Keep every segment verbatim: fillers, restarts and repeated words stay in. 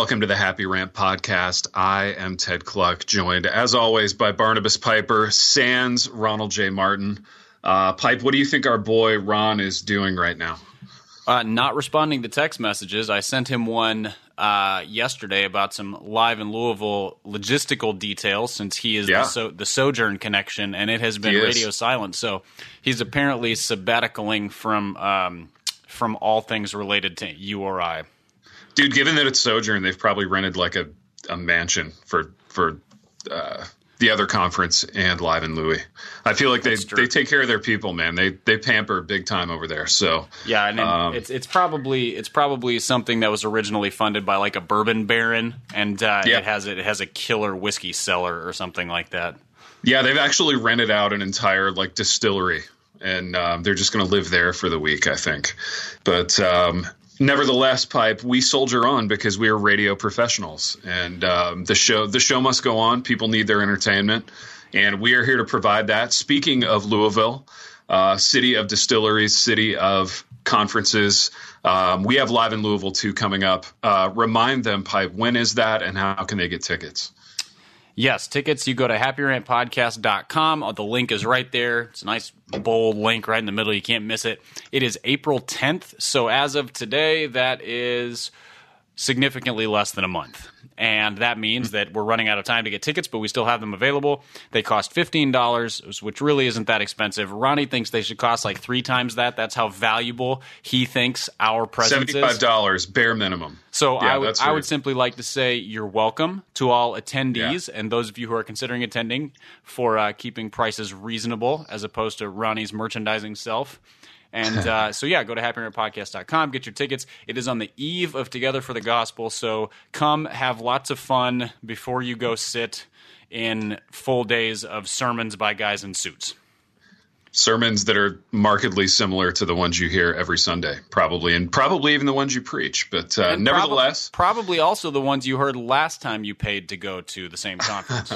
welcome to the Happy Rant podcast. I am Ted Kluck, joined as always by Barnabas Piper, sans Ronald J. Martin. Uh, Pipe, what do you think our boy Ron is doing right now? Uh, not responding to text messages. I sent him one uh, yesterday about some live in Louisville logistical details, since he is yeah. the, so- the Sojourn connection, and it has been radio silent. So he's apparently sabbaticaling from um, from all things related to you or I. Dude, given that it's Sojourn, they've probably rented like a, a mansion for for uh, the other conference and Live in Louis. I feel like they, they take care of their people, man. They they pamper big time over there. So yeah, and um, it's it's probably it's probably something that was originally funded by like a bourbon baron, and uh, yeah. it has it has a killer whiskey cellar or something like that. Yeah, they've actually rented out an entire like distillery, and um, they're just going to live there for the week, I think. But um, nevertheless, Pipe, we soldier on because we are radio professionals, and um, the show the show must go on. People need their entertainment, and we are here to provide that. Speaking of Louisville, uh, city of distilleries, city of conferences, um, we have Live in Louisville two coming up. Uh, remind them, Pipe, when is that, and how can they get tickets? Yes, tickets, you go to happy rant podcast dot com. The link is right there. It's a nice, bold link right in the middle. You can't miss it. It is April tenth. So as of today, that is significantly less than a month. And that means that we're running out of time to get tickets, but we still have them available. They cost fifteen dollars, which really isn't that expensive. Ronnie thinks they should cost like three times that. That's how valuable he thinks our presence is. seventy-five dollars, bare minimum. So yeah, I would I would simply like to say you're welcome to all attendees, yeah. and those of you who are considering attending, for uh, keeping prices reasonable as opposed to Ronnie's merchandising self. And uh, so, yeah, go to happy rant podcast dot com, get your tickets. It is on the eve of Together for the Gospel, so come have lots of fun before you go sit in full days of sermons by guys in suits. Sermons that are markedly similar to the ones you hear every Sunday, probably, and probably even the ones you preach. But uh, nevertheless... Prob- probably also the ones you heard last time you paid to go to the same conference.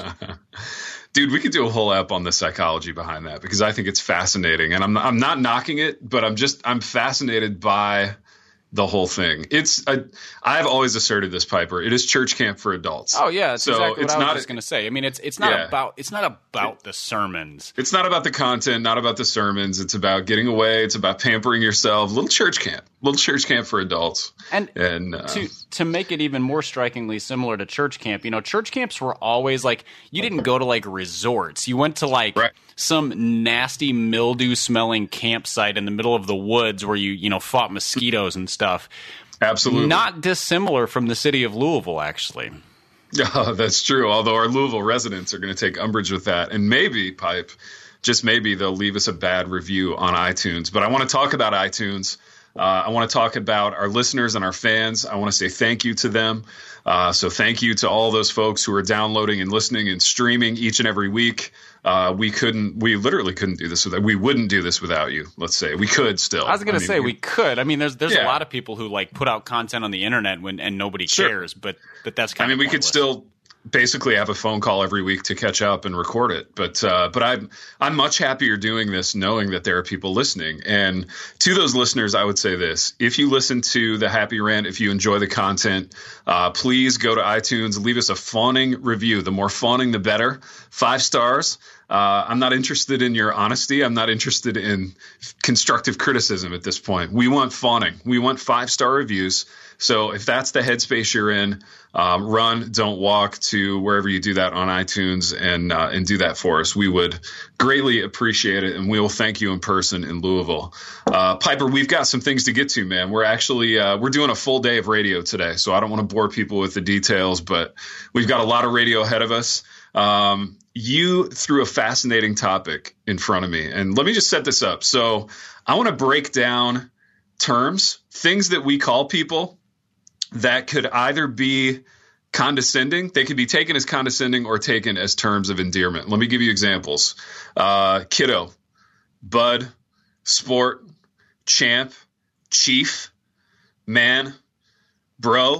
Dude, we could do a whole app on the psychology behind that, because I think it's fascinating. And I'm I'm not knocking it, but I'm just I'm fascinated by the whole thing. It's I, I've always asserted this, Piper. It is church camp for adults. Oh yeah, that's so exactly it's what I was not, just going to say. I mean, it's it's not yeah. about it's not about the sermons. It's not about the content, not about the sermons. It's about getting away. It's about pampering yourself. Little church camp, little church camp for adults. And, and uh, to to make it even more strikingly similar to church camp, you know, church camps were always like, you didn't go to like resorts. You went to like right. some nasty mildew smelling campsite in the middle of the woods where you you know fought mosquitoes and stuff. Absolutely. Not dissimilar from the city of Louisville, actually. Yeah, that's true. Although our Louisville residents are going to take umbrage with that. And maybe, Pipe, just maybe they'll leave us a bad review on iTunes. But I want to talk about iTunes. Uh, I want to talk about our listeners and our fans. I want to say thank you to them. Uh, so thank you to all those folks who are downloading and listening and streaming each and every week. Uh, we couldn't, we literally couldn't do this without, we wouldn't do this without you. Let's say we could still. I was going to say we, we could. I mean, there's there's yeah. a lot of people who like put out content on the internet when and nobody sure. cares, but but that's kind I of. mean, we pointless. could still basically have a phone call every week to catch up and record it. But uh, but I'm I'm much happier doing this, knowing that there are people listening. And to those listeners, I would say this: if you listen to the Happy Rant, if you enjoy the content, uh, please go to iTunes, leave us a fawning review. The more fawning, the better. Five stars. Uh, I'm not interested in your honesty. I'm not interested in constructive criticism at this point. We want fawning. We want five-star reviews. So if that's the headspace you're in, um, run, don't walk to wherever you do that on iTunes and uh, and do that for us. We would greatly appreciate it, and we will thank you in person in Louisville. Uh, Piper, we've got some things to get to, man. We're actually uh, we're doing a full day of radio today, so I don't want to bore people with the details, but we've got a lot of radio ahead of us. Um, you threw a fascinating topic in front of me, and let me just set this up. So I want to break down terms, things that we call people that could either be condescending, they could be taken as condescending or taken as terms of endearment. Let me give you examples. Uh, kiddo, bud, sport, champ, chief, man, bro,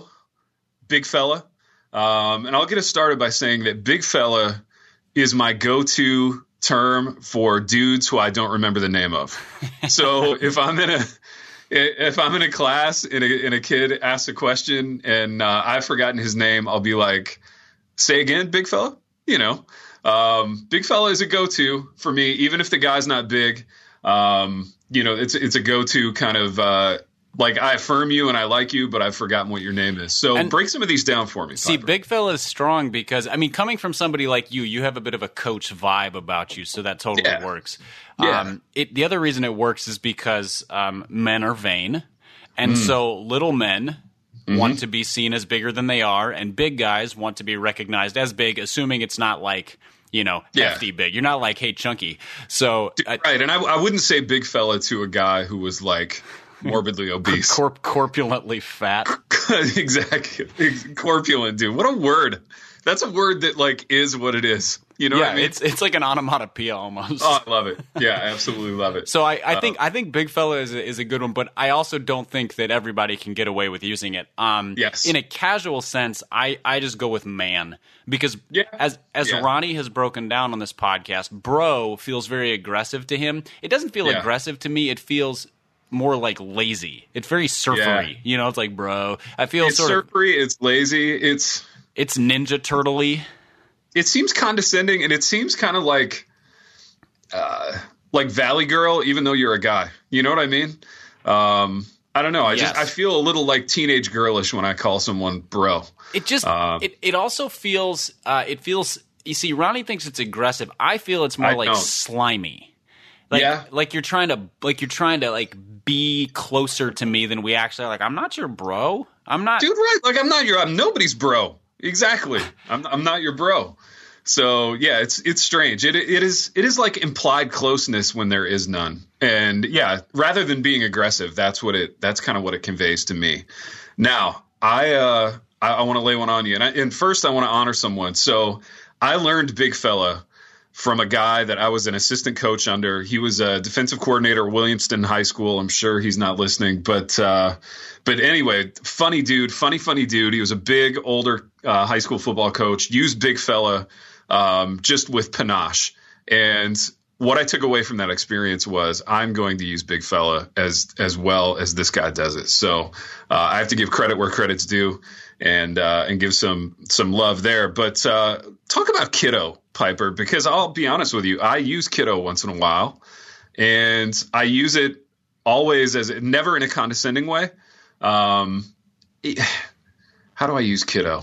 big fella. Um, and I'll get us started by saying that big fella is my go-to term for dudes who I don't remember the name of. So if I'm in a if I'm in a class and a, and a kid asks a question and uh, I've forgotten his name, I'll be like, say again, big fella? You know, um, big fella is a go-to for me, even if the guy's not big. Um, you know, it's it's a go-to kind of uh, like I affirm you and I like you, but I've forgotten what your name is. So and break some of these down for me. See, Piper. big fella is strong because, I mean, coming from somebody like you, you have a bit of a coach vibe about you, so that totally yeah. works. Yeah. Um, it, the other reason it works is because um, men are vain, and mm. so little men mm-hmm. want to be seen as bigger than they are, and big guys want to be recognized as big, assuming it's not like, you know, yeah. hefty big. You're not like, hey, chunky. So right, I, and I, I wouldn't say big fella to a guy who was like morbidly obese, corp- corpulently fat. Exactly, corpulent, dude. What a word! That's a word that like is what it is. You know yeah, what I mean? it's it's like an onomatopoeia almost. Oh, I love it. Yeah, I absolutely love it. So I, I uh, think I think big fella is a, is a good one, but I also don't think that everybody can get away with using it. Um, yes. In a casual sense, I, I just go with man because yeah. as as yeah. Ronnie has broken down on this podcast, bro feels very aggressive to him. It doesn't feel yeah. aggressive to me. It feels more like lazy. It's very surfery. Yeah. You know, it's like bro. I feel it's sort surfery. of It's lazy. It's it's Ninja Turtle-y. It seems condescending, and it seems kind of like, uh, like Valley Girl, even though you're a guy. You know what I mean? Um, I don't know. I yes. just I feel a little like teenage girlish when I call someone bro. It just um, it it also feels uh, it feels. You see, Ronnie thinks it's aggressive. I feel it's more I like don't. slimy. Like, yeah. like you're trying to like you're trying to like be closer to me than we actually are. Like I'm not your bro. I'm not, dude. Right? Like I'm not your. I'm nobody's bro. Exactly. I'm I'm not your bro. So yeah, it's it's strange. It it is it is like implied closeness when there is none. And yeah, rather than being aggressive, that's what it that's kind of what it conveys to me. Now, I uh I, I want to lay one on you. And I, and first I want to honor someone. So I learned big fella from a guy that I was an assistant coach under. He was a defensive coordinator at Williamston High School. I'm sure he's not listening, but uh, but anyway, funny dude, funny, funny dude. He was a big, older uh, high school football coach, used big fella um, just with panache. And what I took away from that experience was I'm going to use big fella as as well as this guy does it. So uh, I have to give credit where credit's due and uh, and give some some love there. But uh, talk about kiddo, Piper, because I'll be honest with you, I use kiddo once in a while, and I use it always as never in a condescending way. Um, it, how do I use kiddo?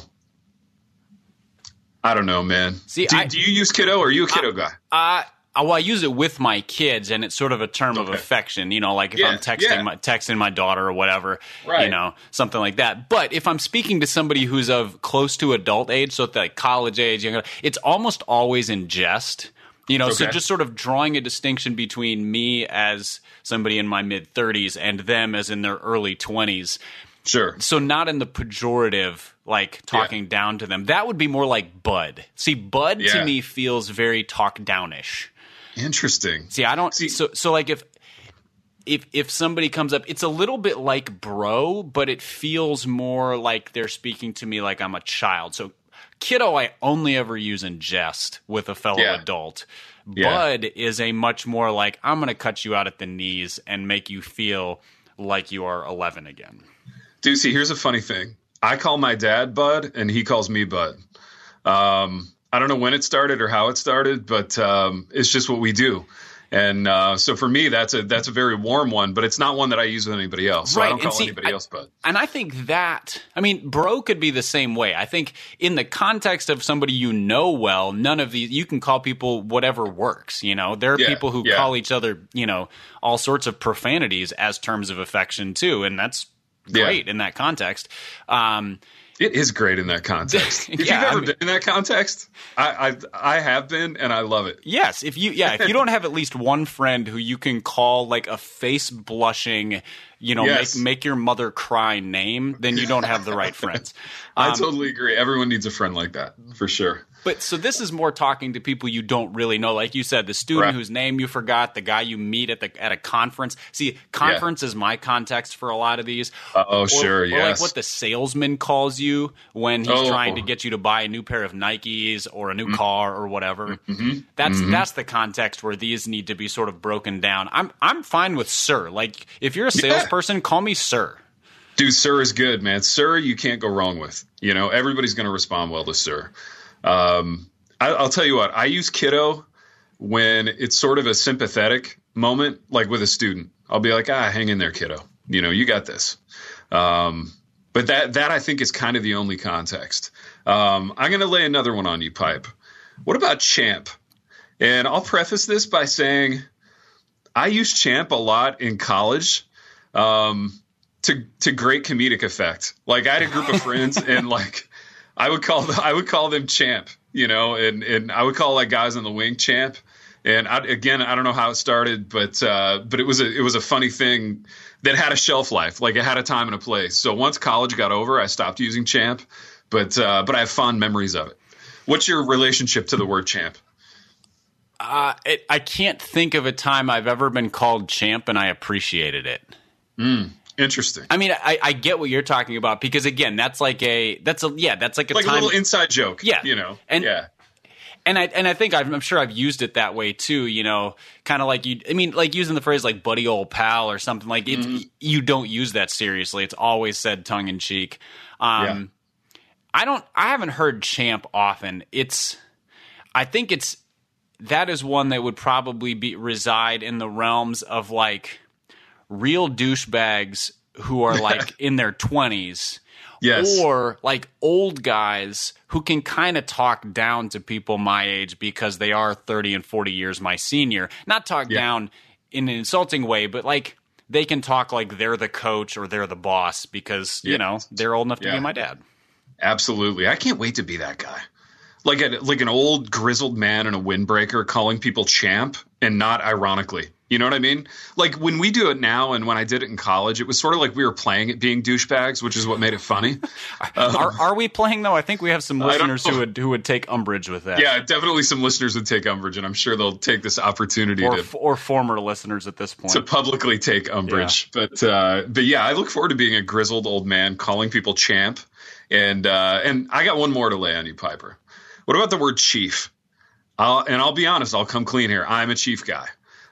I don't know, man. See, do, I, do you use kiddo, or are you a kiddo I, guy? Uh, well, I use it with my kids, and it's sort of a term okay. of affection. You know, like if yeah, I'm texting yeah. my texting my daughter or whatever, right. you know, something like that. But if I'm speaking to somebody who's of close to adult age, so at like college age, it's almost always in jest. You know, okay. So just sort of drawing a distinction between me as somebody in my mid thirties and them as in their early twenties. Sure. So not in the pejorative, like talking yeah. down to them. That would be more like bud. See, bud yeah. to me feels very talk downish. Interesting. See, I don't. See, so, so like if if if somebody comes up, it's a little bit like bro, but it feels more like they're speaking to me like I'm a child. So kiddo, I only ever use in jest with a fellow yeah. adult. Yeah. Bud is a much more like I'm going to cut you out at the knees and make you feel like you are eleven again. Dude, see, here's a funny thing. I call my dad Bud, and he calls me Bud. Um, I don't know when it started or how it started, but um, it's just what we do. And uh, so for me, that's a that's a very warm one, but it's not one that I use with anybody else. So right. I don't call and see, anybody I, else Bud. And I think that, I mean, bro could be the same way. I think in the context of somebody you know well, none of these, you can call people whatever works. You know, there are yeah, people who yeah. call each other, you know, all sorts of profanities as terms of affection too, and that's great yeah. in that context. Um, it is great in that context. If yeah, you've ever I mean, been in that context, I, I I have been, and I love it. Yes, if you yeah, if you don't have at least one friend who you can call like a face blushing, you know, yes. make make your mother cry name, then you don't have the right friends. Um, I totally agree. Everyone needs a friend like that, for sure. But so this is more talking to people you don't really know. Like you said, the student Right. whose name you forgot, the guy you meet at the at a conference. See, conference yeah. is my context for a lot of these. Uh, oh, or, sure, or yes. like what the salesman calls you when he's oh. trying to get you to buy a new pair of Nikes or a new mm-hmm. car or whatever. Mm-hmm. That's mm-hmm. that's the context where these need to be sort of broken down. I'm I'm fine with sir. Like if you're a salesperson, yeah. call me sir. Dude, sir is good, man. Sir, you can't go wrong with. You know, everybody's going to respond well to sir. Um, I, I'll tell you what, I use kiddo when it's sort of a sympathetic moment, like with a student. I'll be like, ah, hang in there, kiddo. You know, you got this. Um, but that, that I think is kind of the only context. Um, I'm going to lay another one on you, Pipe. What about champ? And I'll preface this by saying I used champ a lot in college. Um, To to great comedic effect. Like I had a group of friends, and like I would call the, I would call them champ, you know, and and I would call like guys on the wing champ. And I, again, I don't know how it started, but uh, but it was a it was a funny thing that had a shelf life, like it had a time and a place. So once college got over, I stopped using champ, but uh, but I have fond memories of it. What's your relationship to the word champ? Uh, it, I can't think of a time I've ever been called champ, and I appreciated it. Mm. Interesting. I mean, I, I get what you're talking about because again, that's like a that's a yeah, that's like a like time, a little inside joke. Yeah, you know, and yeah, and I and I think I've, I'm sure I've used it that way too. You know, kind of like you. I mean, like using the phrase like "buddy old pal" or something like it. Mm-hmm. You don't use that seriously. It's always said tongue in cheek. Um, yeah. I don't. I haven't heard champ often. It's. I think it's that is one that would probably be reside in the realms of like. Real douchebags who are like in their twenties, yes, or like old guys who can kind of talk down to people my age because they are thirty and forty years my senior. Not talk yeah. down in an insulting way, but like they can talk like they're the coach or they're the boss because yeah. you know they're old enough to yeah. be my dad. Absolutely, I can't wait to be that guy. Like a, like an old grizzled man in a windbreaker calling people champ and not ironically. You know what I mean? Like when we do it now and when I did it in college, it was sort of like we were playing it being douchebags, which is what made it funny. Um, are, are we playing though? I think we have some listeners who would who would take umbrage with that. Yeah, definitely some listeners would take umbrage, and I'm sure they'll take this opportunity or, to or former listeners at this point to publicly take umbrage. Yeah. But uh, but yeah, I look forward to being a grizzled old man calling people champ. And uh, and I got one more to lay on you, Piper. What about the word chief? I'll, and I'll be honest, I'll come clean here. I'm a chief guy.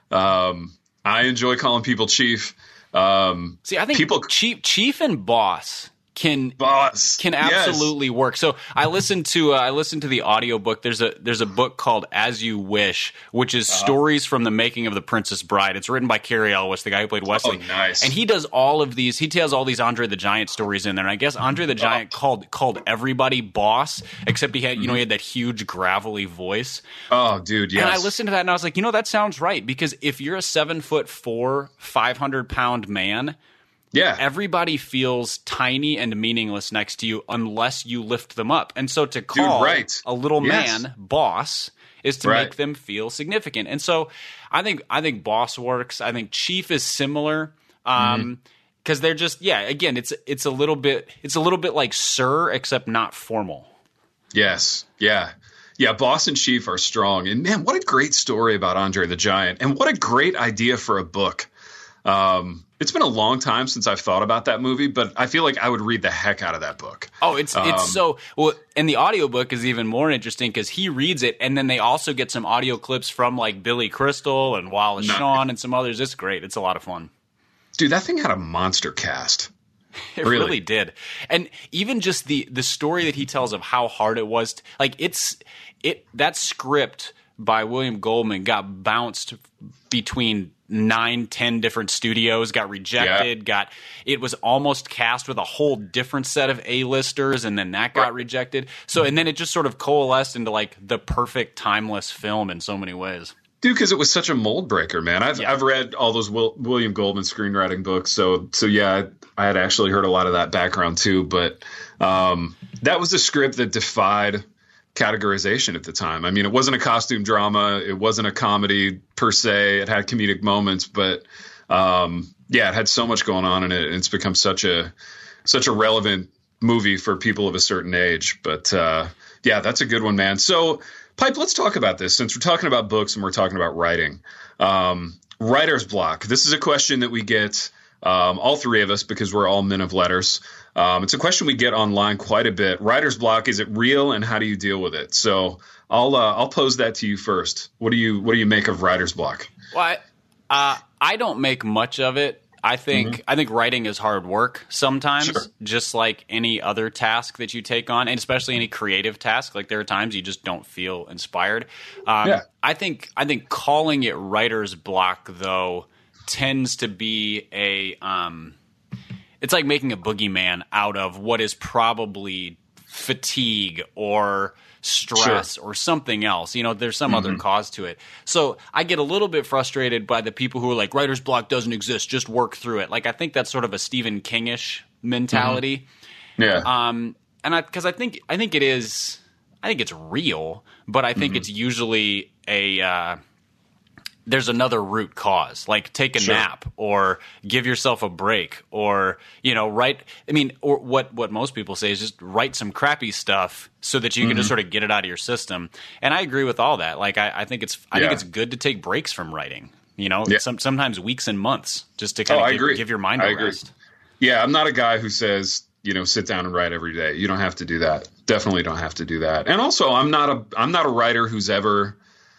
Um, I enjoy calling people chief. Um, See, I think people chief, chief and boss can boss can absolutely yes. work. So I listened to uh, I listened to the audiobook. There's a there's a book called As You Wish, which is uh-huh. stories from the making of The Princess Bride. It's written by Cary Elwes, the guy who played Wesley. Oh, nice. And he does all of these. He tells all these Andre the Giant stories in there. And I guess Andre the Giant oh. called called everybody boss, except he had mm-hmm. you know he had that huge gravelly voice. Oh, dude, yes. And I listened to that and I was like, you know, that sounds right because if you're a seven foot four, five hundred pound man. Yeah. Everybody feels tiny and meaningless next to you unless you lift them up. And so to call Dude, right. a little yes. man boss is to right. make them feel significant. And so I think I think boss works. I think chief is similar. Um, because mm-hmm. they're just yeah, again, it's it's a little bit it's a little bit like sir, except not formal. Yes. Yeah. Yeah, boss and chief are strong. And man, what a great story about Andre the Giant. And what a great idea for a book. Um It's been a long time since I've thought about that movie, but I feel like I would read the heck out of that book. Oh, it's um, it's so well, and the audiobook is even more interesting because he reads it, and then they also get some audio clips from like Billy Crystal and Wallace no. Shawn and some others. It's great. It's a lot of fun. Dude, that thing had a monster cast. It really. really did, and even just the the story that he tells of how hard it was. To, like it's it that script by William Goldman got bounced between nine, ten different studios, got rejected, yeah. got it was almost cast with a whole different set of A-listers, and then that got right. rejected. So and then it just sort of coalesced into like the perfect timeless film in so many ways. Dude, because it was such a mold breaker, man. I've yeah. I've read all those Will, William Goldman screenwriting books, so so yeah, I, I had actually heard a lot of that background too. But um, that was a script that defied categorization at the time. I mean, it wasn't a costume drama, it wasn't a comedy per se. It had comedic moments, but um, yeah, it had so much going on in it, and it's become such a such a relevant movie for people of a certain age. But uh, Yeah, that's a good one, man. So, Pipe, let's talk about this since we're talking about books and we're talking about writing. Um, writer's block. This is a question that we get, um, all three of us, because we're all men of letters. Um, it's a question we get online quite a bit. Writer's block, is it real, and how do you deal with it? So, I'll uh, I'll pose that to you first. What do you what do you make of writer's block? Well, I, uh, I don't make much of it. I think mm-hmm. I think writing is hard work sometimes, sure. just like any other task that you take on, and especially any creative task. Like there are times you just don't feel inspired. Um, yeah. I think I think calling it writer's block though tends to be a um, it's like making a boogeyman out of what is probably fatigue or stress sure. or something else. You know, there's some mm-hmm. other cause to it. So I get a little bit frustrated by the people who are like, writer's block doesn't exist, just work through it. Like, I think that's sort of a Stephen King-ish mentality. Mm-hmm. Yeah. Um, and I, cause I think, I think it is, I think it's real, but I think mm-hmm. it's usually a, uh, there's another root cause, like take a sure. nap or give yourself a break or, you know, write. I mean, or what, what most people say is just write some crappy stuff so that you mm-hmm. can just sort of get it out of your system. And I agree with all that. Like, I, I think it's, I yeah. think it's good to take breaks from writing, you know, yeah. some, sometimes weeks and months just to kind oh, of give, give, give your mind a I agree. rest. Yeah. I'm not a guy who says, you know, sit down and write every day. You don't have to do that. Definitely don't have to do that. And also I'm not a, I'm not a writer who's ever,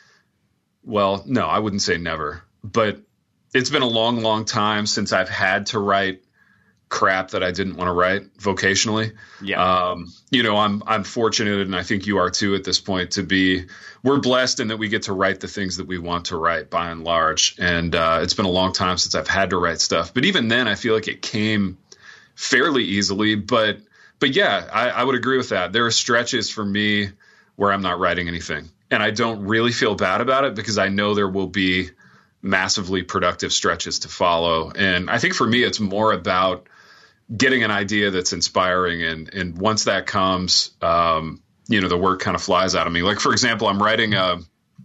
well, no, I wouldn't say never, but it's been a long, long time since I've had to write crap that I didn't want to write vocationally. Yeah. Um, you know, I'm, I'm fortunate, and I think you are too at this point, to be, we're blessed in that we get to write the things that we want to write by and large. And, uh, it's been a long time since I've had to write stuff, but even then I feel like it came fairly easily, but, but yeah, I, I would agree with that. There are stretches for me where I'm not writing anything. And I don't really feel bad about it because I know there will be massively productive stretches to follow. And I think for me, it's more about getting an idea that's inspiring. And, and once that comes, um, you know, the work kind of flies out of me. Like, for example, I'm writing a,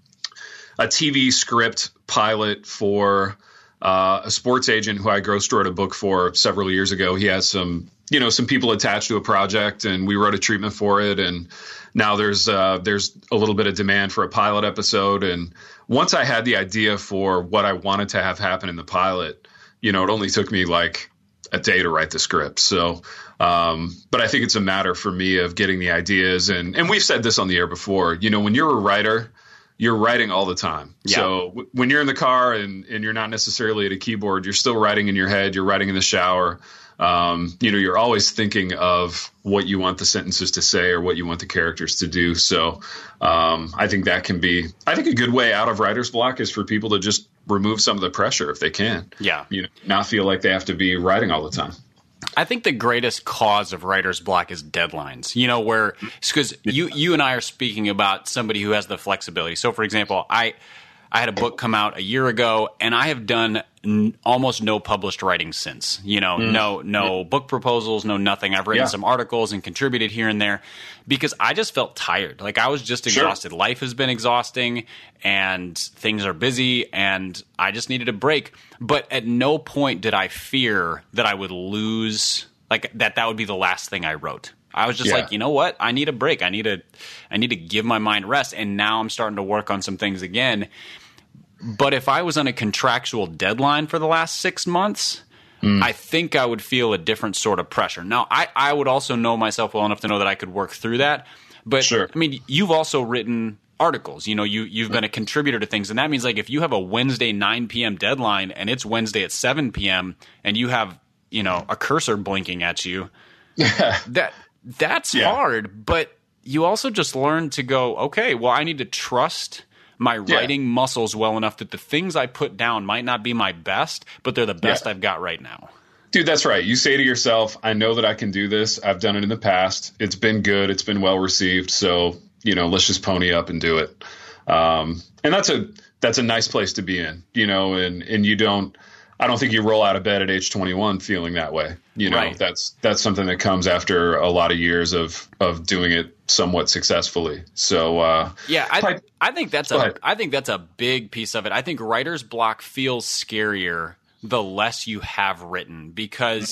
a T V script pilot for uh, a sports agent who I ghost wrote a book for several years ago. He has some, you know, some people attached to a project, and we wrote a treatment for it. And now there's uh, there's a little bit of demand for a pilot episode. And once I had the idea for what I wanted to have happen in the pilot, you know, it only took me like a day to write the script. So, um, but I think it's a matter for me of getting the ideas. And, and we've said this on the air before, you know, when you're a writer, you're writing all the time. Yeah. So w- when you're in the car and, and you're not necessarily at a keyboard, you're still writing in your head, you're writing in the shower. Um, you know, you're always thinking of what you want the sentences to say or what you want the characters to do. So um, I think that can be, I think a good way out of writer's block is for people to just remove some of the pressure if they can. Yeah. You know, not feel like they have to be writing all the time. I think the greatest cause of writer's block is deadlines, you know, where, because you, you and I are speaking about somebody who has the flexibility. So, for example, I, I had a book come out a year ago, and I have done n- almost no published writing since. You know, mm. no no mm. book proposals, no nothing. I've written yeah. some articles and contributed here and there because I just felt tired. Like, I was just exhausted. Sure. Life has been exhausting, and things are busy, and I just needed a break. But at no point did I fear that I would lose, like, that that would be the last thing I wrote. I was just yeah. like, you know what? I need a break. I need to, I need to give my mind rest. And now I'm starting to work on some things again. But if I was on a contractual deadline for the last six months, mm. I think I would feel a different sort of pressure. Now, I, I would also know myself well enough to know that I could work through that. But sure. I mean, you've also written articles. You know, you, you've been a contributor to things. And that means, like, if you have a Wednesday nine p.m. deadline and it's Wednesday at seven p.m. and you have, you know, a cursor blinking at you, that that's yeah. hard. But you also just learn to go, okay, well, I need to trust my writing yeah. muscles well enough that the things I put down might not be my best, but they're the best yeah. I've got right now. Dude, that's right. You say to yourself, I know that I can do this. I've done it in the past. It's been good. It's been well received. So, you know, let's just pony up and do it. Um, and that's a, that's a nice place to be in, you know, and, and you don't, I don't think you roll out of bed at age twenty-one feeling that way. You know, right. that's, that's something that comes after a lot of years of, of doing it somewhat successfully. So, uh, yeah, I, I, I think that's a, I think that's a big piece of it. I think writer's block feels scarier the less you have written, because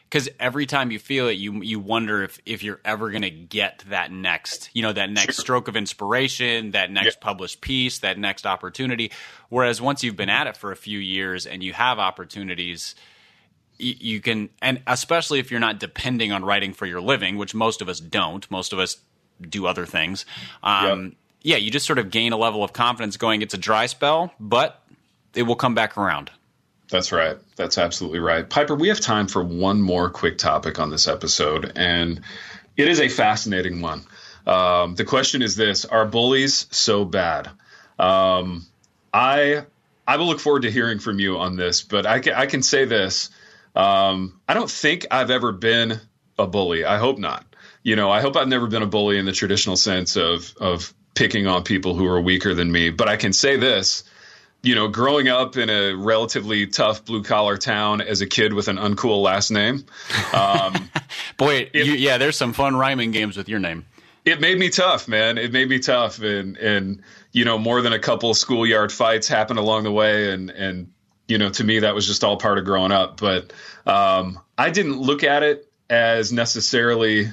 because every time you feel it, you you wonder if if you're ever going to get that next, you know, that next sure. stroke of inspiration, that next yeah. published piece, that next opportunity. Whereas once you've been at it for a few years and you have opportunities, you, you can, and especially if you're not depending on writing for your living, which most of us don't. Most of us do other things. Um, yep. Yeah, you just sort of gain a level of confidence going, it's a dry spell, but it will come back around. That's right. That's absolutely right. Piper, we have time for one more quick topic on this episode, and it is a fascinating one. Um, the question is this: are bullies so bad? Um, I I will look forward to hearing from you on this, but I can, I can say this. Um, I don't think I've ever been a bully. I hope not. You know, I hope I've never been a bully in the traditional sense of of picking on people who are weaker than me. But I can say this. You know, growing up in a relatively tough blue-collar town as a kid with an uncool last name. Um, Boy, it, you, yeah, there's some fun rhyming games with your name. It made me tough, man. It made me tough. And, and you know, more than a couple schoolyard fights happened along the way. And, and you know, to me, that was just all part of growing up. But um, I didn't look at it as necessarily,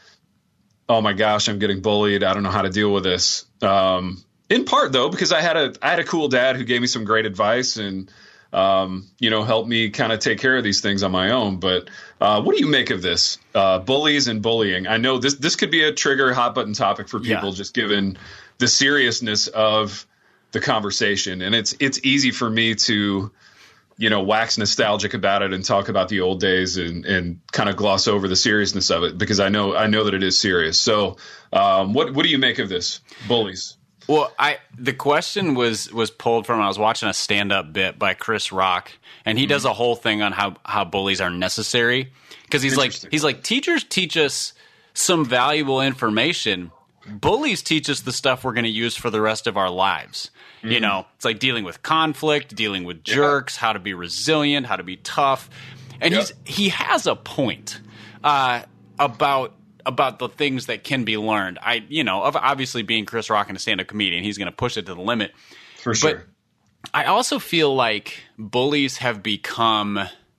oh, my gosh, I'm getting bullied. I don't know how to deal with this. Um In part, though, because I had a I had a cool dad who gave me some great advice and, um, you know, helped me kind of take care of these things on my own. But uh, what do you make of this? Uh, bullies and bullying. I know this this could be a trigger, hot button topic for people, yeah. just given the seriousness of the conversation. And it's it's easy for me to, you know, wax nostalgic about it and talk about the old days and, and kind of gloss over the seriousness of it, because I know I know that it is serious. So um, what what do you make of this? Bullies. Well, I the question was was pulled from, I was watching a stand-up bit by Chris Rock, and he mm-hmm. does a whole thing on how, how bullies are necessary, because he's like he's like teachers teach us some valuable information. Bullies teach us the stuff we're going to use for the rest of our lives. Mm-hmm. You know, it's like dealing with conflict, dealing with jerks, yeah. how to be resilient, how to be tough, and yep. he's he has a point uh, about. about the things that can be learned. I, you know, obviously being Chris Rock and a stand-up comedian, he's going to push it to the limit. For sure. But I also feel like bullies have become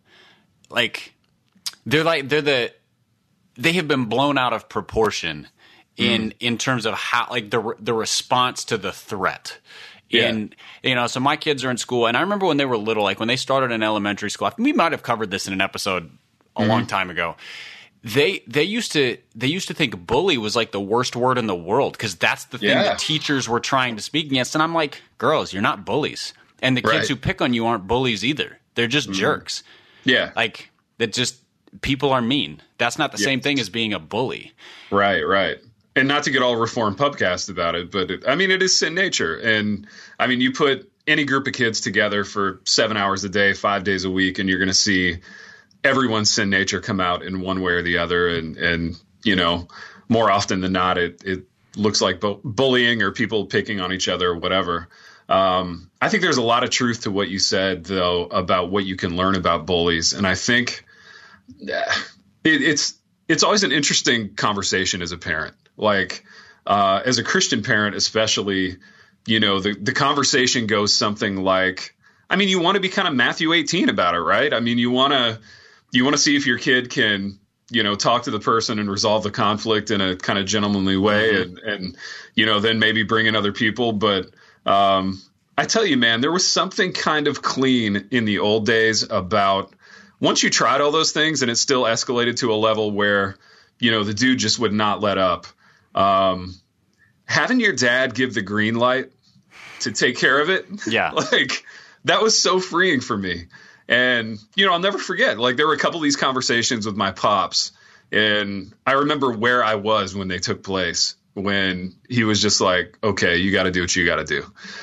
like, they're like, they're the, they have been blown out of proportion in, mm. in terms of how, like the, the response to the threat. Yeah. And, you know, so my kids are in school, and I remember when they were little, like when they started in elementary school, we might have covered this in an episode a mm-hmm. long time ago. They they used to they used to think bully was like the worst word in the world, because that's the thing yeah. that teachers were trying to speak against. And I'm like, girls, you're not bullies, and the kids right. who pick on you aren't bullies either. They're just mm. jerks. Yeah, like that. Just people are mean. That's not the yeah. same thing as being a bully. Right, right. And not to get all Reformed Pubcast about it, but it, I mean, it is sin nature. And I mean, you put any group of kids together for seven hours a day, five days a week, and you're going to see everyone's sin nature come out in one way or the other. And, and you know, more often than not, it, it looks like bu- bullying or people picking on each other or whatever. Um, I think there's a lot of truth to what you said, though, about what you can learn about bullies. And I think it, it's it's always an interesting conversation as a parent. Like uh, as a Christian parent, especially, you know, the, the conversation goes something like, I mean, you want to be kind of Matthew eighteen about it, right? I mean, you want to You want to see if your kid can, you know, talk to the person and resolve the conflict in a kind of gentlemanly way, mm-hmm. and, and, you know, then maybe bring in other people. But um, I tell you, man, there was something kind of clean in the old days about once you tried all those things and it still escalated to a level where, you know, the dude just would not let up. Um, having your dad give the green light to take care of it. Yeah. Like that was so freeing for me. And, you know, I'll never forget, like, there were a couple of these conversations with my pops, and I remember where I was when they took place, when he was just like, okay, you got to do what you got to do.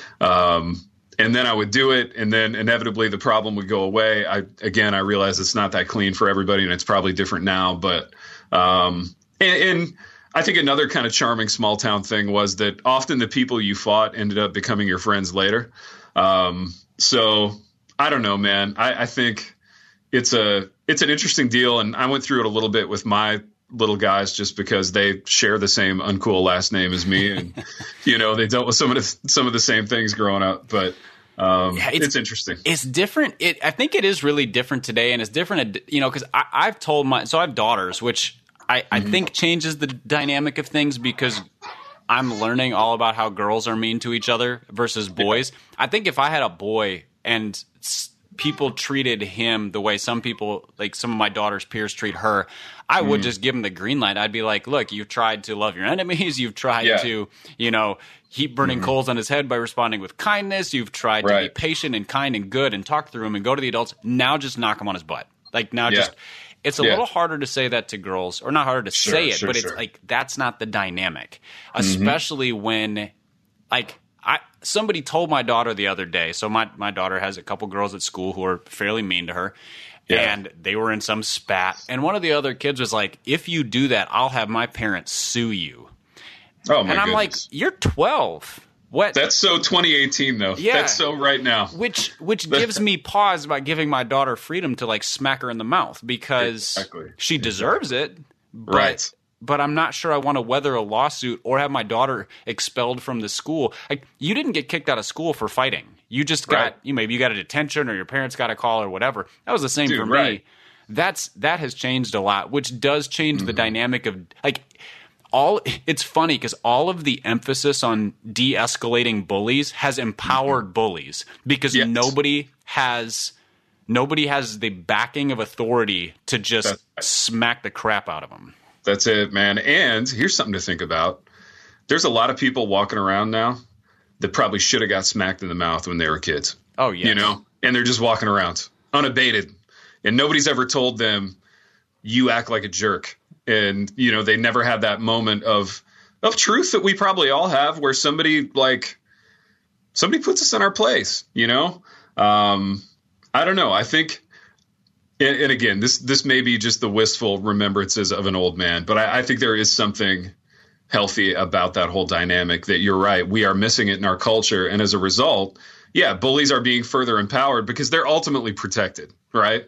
Um, and then I would do it, and then inevitably the problem would go away. I, again, I realize it's not that clean for everybody, and it's probably different now, but, um, and, and I think another kind of charming small town thing was that often the people you fought ended up becoming your friends later. Um, so I don't know, man. I, I think it's a it's an interesting deal, and I went through it a little bit with my little guys just because they share the same uncool last name as me, and you know they dealt with some of the some of the same things growing up. But Um, Yeah, it's, it's- interesting. It's different. It, I think it is really different today, and it's different, you know, because I've told my, so I have daughters, which I, I think changes the dynamic of things because I'm learning all about how girls are mean to each other versus boys. I think if I had a boy and s- people treated him the way some people, like some of my daughter's peers treat her, I would just give him the green light. I'd be like, look, you've tried to love your enemies. You've tried Yeah. to, you know, heap burning coals on his head by responding with kindness. You've tried to be Right. patient and kind and good and talk through him and go to the adults. Now just knock him on his butt. Like now Yeah. just it's a Yeah. little harder to say that to girls, or not harder to Sure, say it, sure, but sure. it's like that's not the dynamic. Mm-hmm. Especially when like I somebody told my daughter the other day. So my my daughter has a couple girls at school who are fairly mean to her. Yeah. And they were in some spat. And one of the other kids was like, if you do that, I'll have my parents sue you. Oh my And I'm goodness. like, you're twelve. What? That's so twenty eighteen though. Yeah. That's so right now. which which gives me pause by giving my daughter freedom to like smack her in the mouth because Exactly. she deserves it. But, Right. But I'm not sure I want to weather a lawsuit or have my daughter expelled from the school. Like you didn't get kicked out of school for fighting. You just got Right. you maybe you got a detention or your parents got a call or whatever. That was the same Dude, for right. me. That's that has changed a lot, which does change Mm-hmm. the dynamic of like all it's funny because all of the emphasis on de-escalating bullies has empowered bullies because Yes. nobody has nobody has the backing of authority to just That's right. smack the crap out of them. That's it, man. And here's something to think about. There's a lot of people walking around now that probably should have got smacked in the mouth when they were kids. Oh yeah, You know, and they're just walking around unabated. And nobody's ever told them, you act like a jerk. And, you know, they never had that moment of of truth that we probably all have where somebody like somebody puts us in our place, you know? Um, I don't know. I think and, and again, this this may be just the wistful remembrances of an old man, but I, I think there is something healthy about that whole dynamic that you're right. We are missing it in our culture. And as a result, yeah, bullies are being further empowered because they're ultimately protected, right?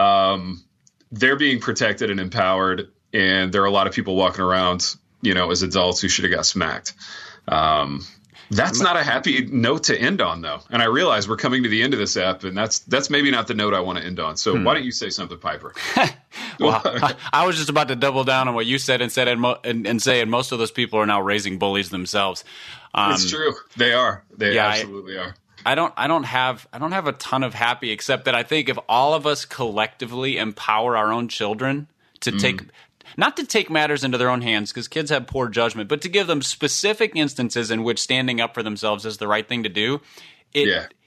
Um, they're being protected and empowered. And there are a lot of people walking around, you know, as adults who should have got smacked. Um, that's not a happy note to end on, though. And I realize we're coming to the end of this app, and that's that's maybe not the note I want to end on. So why don't you say something, Piper? Well, I, I was just about to double down on what you said and said and, mo- and, and say, and most of those people are now raising bullies themselves. Um, It's true. They are. They yeah, I- absolutely are. I don't I don't have I don't have a ton of happy except that I think if all of us collectively empower our own children to Mm. take not to take matters into their own hands because kids have poor judgment, but to give them specific instances in which standing up for themselves is the right thing to do. It,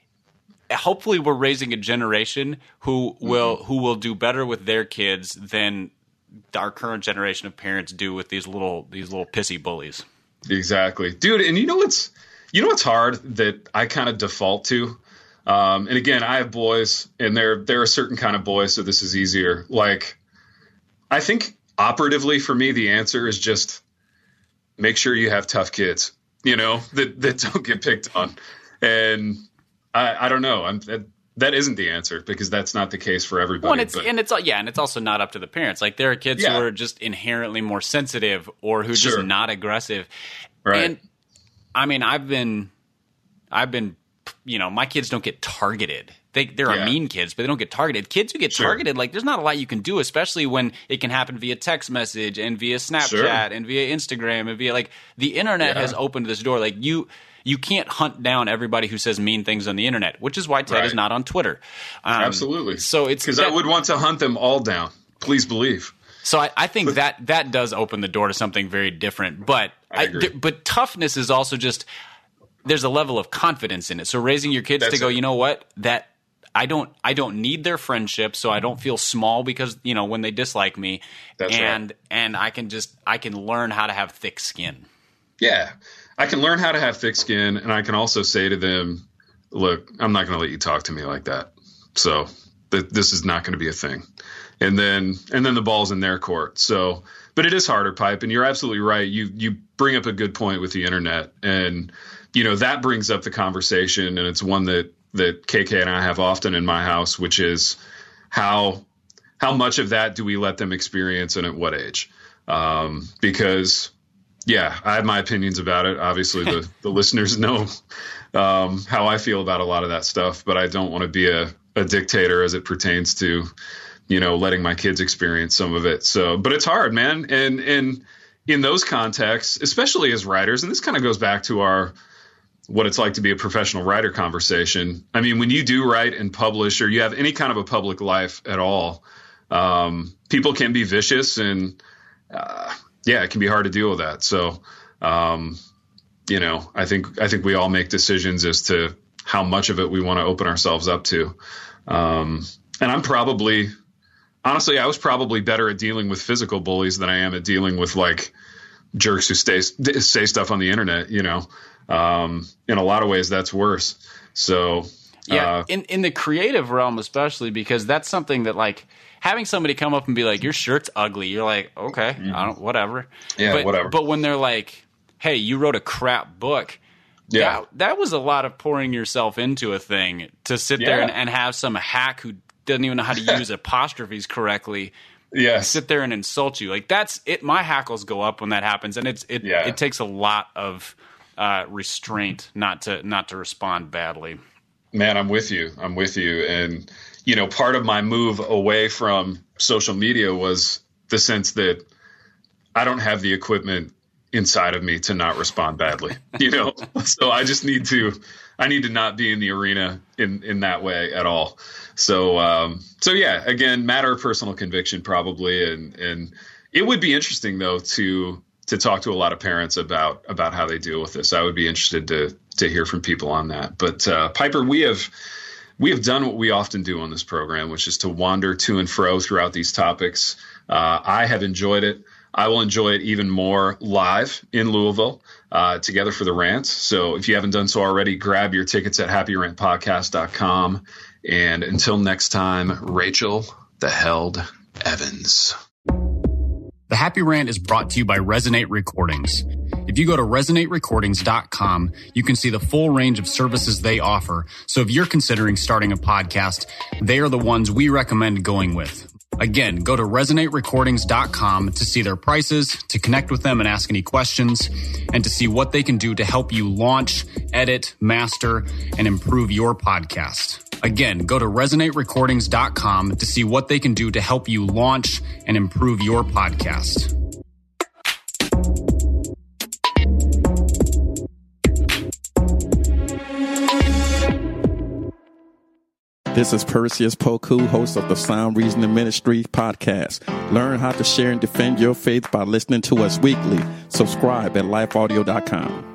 Yeah. Hopefully we're raising a generation who will who will do better with their kids than our current generation of parents do with these little these little pissy bullies. Exactly. Dude, and you know what's you know what's hard that I kind of default to? Um, and again, I have boys and they're they're a certain kind of boy, so this is easier. Like I think operatively for me the answer is just make sure you have tough kids, you know, that that don't get picked on. And I, I don't know. I'm that, that isn't the answer because that's not the case for everybody. Well, and it's but, and it's yeah, and it's also not up to the parents. Like there are kids Yeah. who are just inherently more sensitive or who are Sure. just not aggressive. right. And I mean, I've been, I've been, you know, my kids don't get targeted. They there are Yeah. mean kids, but they don't get targeted. Kids who get Sure. targeted, like there's not a lot you can do, especially when it can happen via text message and via Snapchat Sure. and via Instagram and via like the internet Yeah. has opened this door. Like you. You can't hunt down everybody who says mean things on the internet, which is why Ted Right. is not on Twitter. Um, Absolutely. So it's because I that- would want to hunt them all down. Please believe. So I, I think that that does open the door to something very different. But I agree. th- but toughness is also just there's a level of confidence in it. So raising your kids That's to go, it. you know what, that I don't I don't need their friendship, so I don't feel small because you know when they dislike me, That's and right. and I can just I can learn how to have thick skin. Yeah. I can learn how to have thick skin, and I can also say to them, look, I'm not going to let you talk to me like that. So th- this is not going to be a thing. And then and then the ball's in their court. So, but it is harder, Pipe, and you're absolutely right. You you bring up a good point with the internet, and you know that brings up the conversation, and it's one that that K K and I have often in my house, which is how how much of that do we let them experience and at what age? Um, because Yeah, I have my opinions about it. Obviously, the, the listeners know um, how I feel about a lot of that stuff, but I don't want to be a, a dictator as it pertains to, you know, letting my kids experience some of it. So, but it's hard, man. And, and in those contexts, especially as writers, and this kind of goes back to our, what it's like to be a professional writer conversation. I mean, when you do write and publish, or you have any kind of a public life at all, um, people can be vicious and, uh, yeah, it can be hard to deal with that. So, um, you know, I think I think we all make decisions as to how much of it we want to open ourselves up to. Um, and I'm probably, honestly, I was probably better at dealing with physical bullies than I am at dealing with like jerks who stay, say stuff on the internet. You know, um, in a lot of ways, that's worse. So, yeah, uh, in in the creative realm, especially because that's something that like. Having somebody come up and be like, your shirt's ugly. You're like, okay, mm-hmm. I don't, whatever. Yeah, but, whatever. But when they're like, hey, you wrote a crap book. Yeah. That, that was a lot of pouring yourself into a thing to sit yeah. there and, and have some hack who doesn't even know how to use apostrophes correctly. Yes. Sit there and insult you. Like that's it. My hackles go up when that happens. And it's, it, yeah. it takes a lot of uh, restraint not to, not to respond badly. Man, I'm with you. I'm with you. And, you know, part of my move away from social media was the sense that I don't have the equipment inside of me to not respond badly, you know? So I just need to, I need to not be in the arena in, in that way at all. So, um, so yeah, again, matter of personal conviction probably. And, and it would be interesting though, to, to talk to a lot of parents about, about how they deal with this. I would be interested to, to hear from people on that. But, uh, Piper, we have, We have done what we often do on this program, which is to wander to and fro throughout these topics. Uh, I have enjoyed it. I will enjoy it even more live in Louisville uh, together for the rants. So if you haven't done so already, grab your tickets at happy rant podcast dot com. And until next time, Rachel the Held Evans. The Happy Rant is brought to you by Resonate Recordings. If you go to resonate recordings dot com, you can see the full range of services they offer. So if you're considering starting a podcast, they are the ones we recommend going with. Again, go to resonate recordings dot com to see their prices, to connect with them and ask any questions, and to see what they can do to help you launch, edit, master, and improve your podcast. Again, go to resonate recordings dot com to see what they can do to help you launch and improve your podcast. This is Perseus Poku, host of the Sound Reasoning Ministry podcast. Learn how to share and defend your faith by listening to us weekly. Subscribe at life audio dot com.